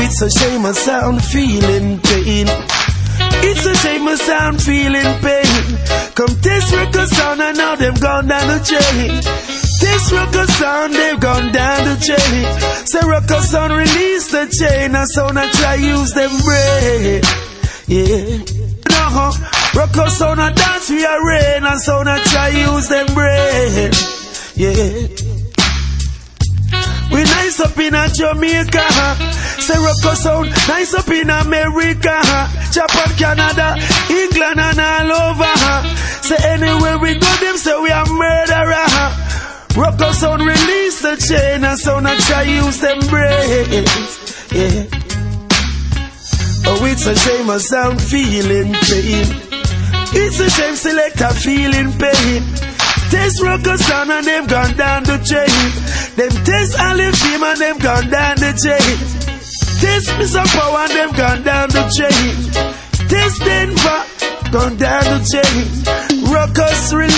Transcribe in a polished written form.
it's a shame a sound feeling pain. It's a shame a sound feeling pain. Come this record sound and now them gone down the chain. This record sound they've gone down the chain. Say record sound release the chain and sound I try use them brain. Yeah. No, record sound a dance we a rain and sound I try use them brain. Yeah. We nice up in a Jamaica, say record sound nice up in America, Japan, Canada, England and all over. Say anywhere we go them say we are murderer. Record sound release the chain and sound I try use them brains. Yeah. Oh, it's a shame a sound feeling pain. It's a shame selector feeling pain. Taste record sound and them gone down the chain. Them taste Olive Team and them gone down the chain. Taste Mr. Power and them gone down the chain. Taste Denver gone down the chain. Records